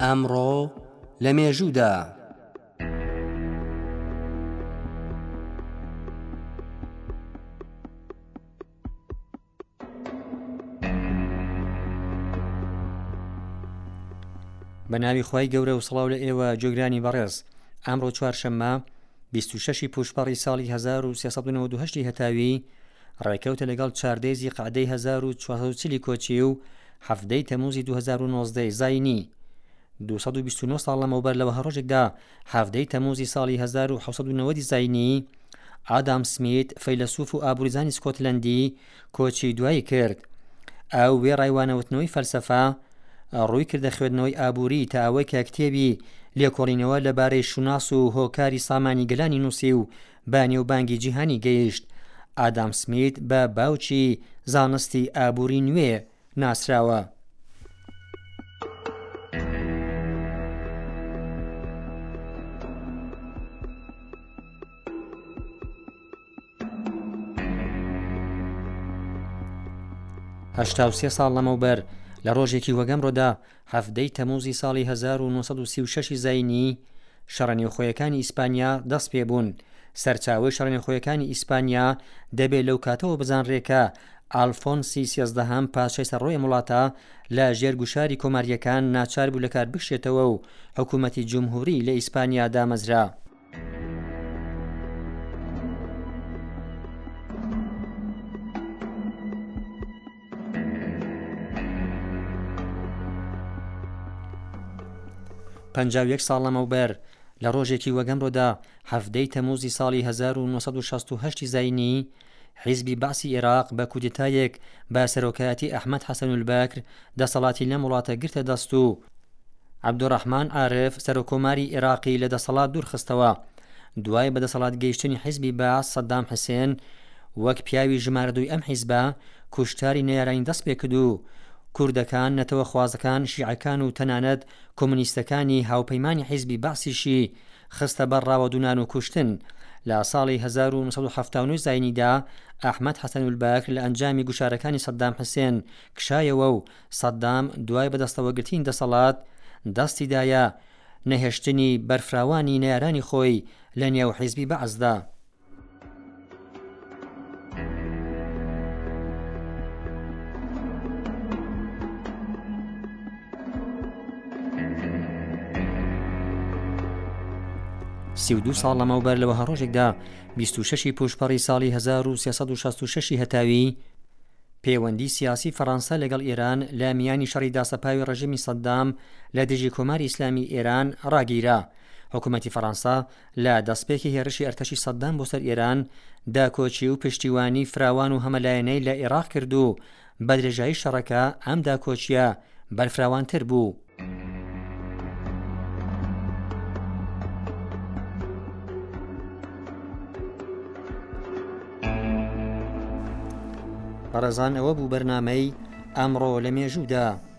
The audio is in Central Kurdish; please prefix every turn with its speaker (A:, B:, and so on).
A: ئەمڕۆ لە مێژوودا
B: بە ناوی خوای گەورە و سڵاو لە ئێوە جۆگرانی بەڕێز. ئەمڕۆ چوارشەممە 26 پوشپەڕی ساڵی 1398 هەتاوی ڕێکەوتە لەگەڵ چاردەیزی قەعدەی 1440 کۆچی و هەفتەی تەمووزی 2019 زاینی 229 ساڵ لەمەوبەر لەوە هەڕۆژێکدا هەفتەی تەمووزی ساڵی 1990 زاینی ئادام سمیت فەیلسوف و ئابووریزانی سکۆتلەندی کۆچی دوایی کرد. ئەو وێ ڕایوانەوتنەوەی فەلسەفە ڕووی کردە خوێندنەوەی ئابووری تا ئەوەی کە کتێبی لێکۆڵینەوە لەبارەی شوناس و هۆکاری سامانی گەلانی نووسی و بانگی جیهانی گەیشت. ئادام سمیت بە باوکی زانستی ئابووری نوێ ناسراوە. هەشتا و سێ ساڵ لەمەوبەر لە ڕۆژێکی وەگەمڕۆدا هەفتەی تەمووزی ساڵی 1936 زاینی شەڕەنێوخۆیەکانی ئیسپانیا دەست پێ بوون. سەرچاوەی شەڕەنێوخۆیەکانی ئیسپانیا دەبێت لەو کاتەوە بزانرێکە ئالفۆنسی سیازدەهەم پادشای سەرڕۆی وڵاتە لە ژێرگوشاری کۆماریەکان ناچار بوو لە کار بکشێتەوە و حکوومەتی جومهوری لە ئیسپانیا دامەزرا. پەنجاو یەک ساڵ لەمەوبەر لە ڕۆژێکی وەگەمڕۆدا هەفتەی تەمووزی ساڵی 1968 زاینی حیزبی بەعسی عێراق بە کودتایەک بە سەرۆکایەتی ئەحمەد حەسەنولبەکر دەسەڵاتی لەم وڵاتە گرتە دەست و عەبدوڕەحمان عارف سەرۆکۆماری عێراقی لە دەسەڵات دوورخستەوە. دوای بەدەسەڵات گەیشتنی حیزبی بەعس سەدام حوسێن وەک پیاوی ژمارە دووی ئەم حیزبە کوشتاری نەیارانی دەست پێ کرد و کوردەکان، نەتەوە خوازەکان، شیعەکان و تەنانەت کۆمونیستەکانی هاوپەیمانی حیزبی بەعسیشی خستە بەر ڕاوەدونان و کوشتن. لە ساڵی 1970 زاینیدا ئەحمەد حەسەنولبەکر لە ئەنجامی گوشارەکانی سەدام حوسێن کشایەوە و سەدام دوای بەدەستەوەگرتنی دەسەڵات دەستیدایە نەهێشتنی بەرفراوانی نەیارانی خۆی لە نێو حیزبی بەعسدا. سی و دو ساڵ لەمەوبەر لەوە هەڕۆژێکدا 26 پوشپەڕی ساڵی 1366 هەتاوی پەیوەندی سیاسی فەڕەنسا لەگەڵ ئێران لە میانی شەڕی داسەپاوی ڕژیمی سەدام لە دژی کۆماری ئیسلامی ئێران ڕاگیرا. حکوومەتی فەڕەنسا لە دەستپێکی هێرشی ئەرتەشی سەدام بۆ سەر ئێران داکۆچی و پشتیوانی فراوان و هەمەلایەنەی لە عێراق کرد و بە درێژایی شەڕەکە ئەم داکۆچیە بەرفراوانتر بوو. بەڕێزان ئەوە بوو بەرنامەی ئەمڕۆ لە مێژوودا.